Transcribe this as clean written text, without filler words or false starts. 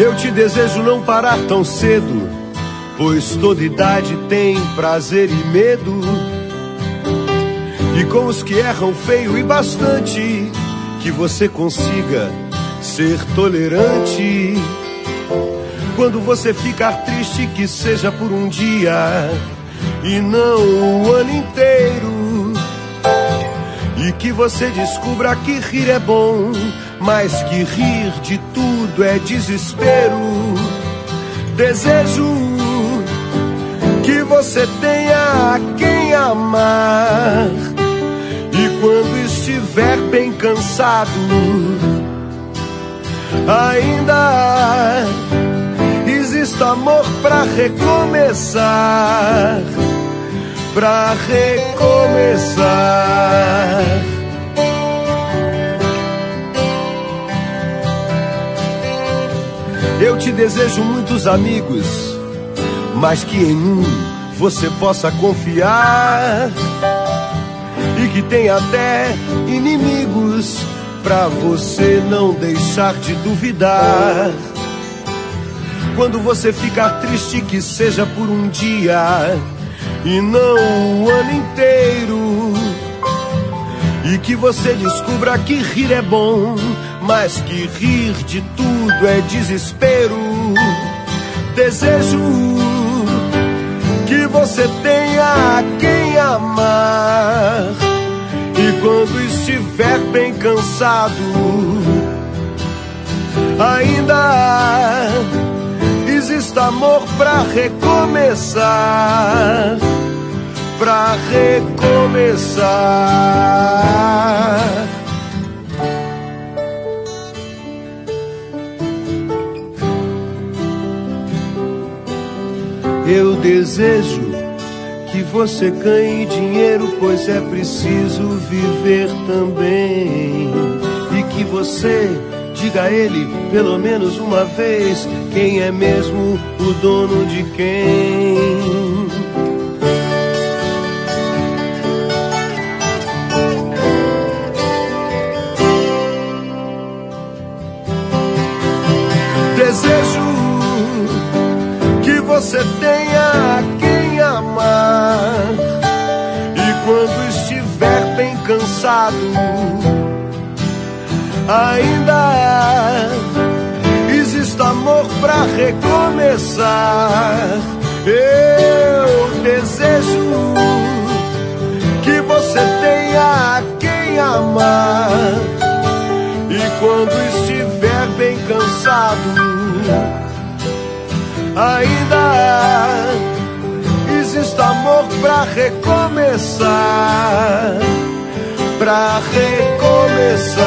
Eu te desejo não parar tão cedo, pois toda idade tem prazer e medo. E com os que erram feio e bastante, que você consiga ser tolerante. Quando você ficar triste, que seja por um dia e não o ano inteiro. E que você descubra que rir é bom, mas que rir de tudo é desespero. Desejo que você tenha a quem amar, e quando estiver bem cansado, ainda exista amor pra recomeçar, pra recomeçar. Eu te desejo muitos amigos, mas que em um você possa confiar, e que tenha até inimigos pra você não deixar de duvidar. Quando você ficar triste, que seja por um dia e não o ano inteiro. E que você descubra que rir é bom, mas que rir de tudo é desespero. Desejo que você tenha a quem amar, e quando estiver bem cansado, ainda exista amor pra recomeçar, pra recomeçar. Eu desejo que você ganhe dinheiro, pois é preciso viver também. E que você diga a ele pelo menos uma vez quem é mesmo o dono de quem. Desejo que você tenha a quem amar, e quando estiver bem cansado, ainda exista amor pra recomeçar. Eu desejo que você tenha a quem amar, e quando estiver bem cansado, ainda exista amor pra recomeçar, pra recomeçar.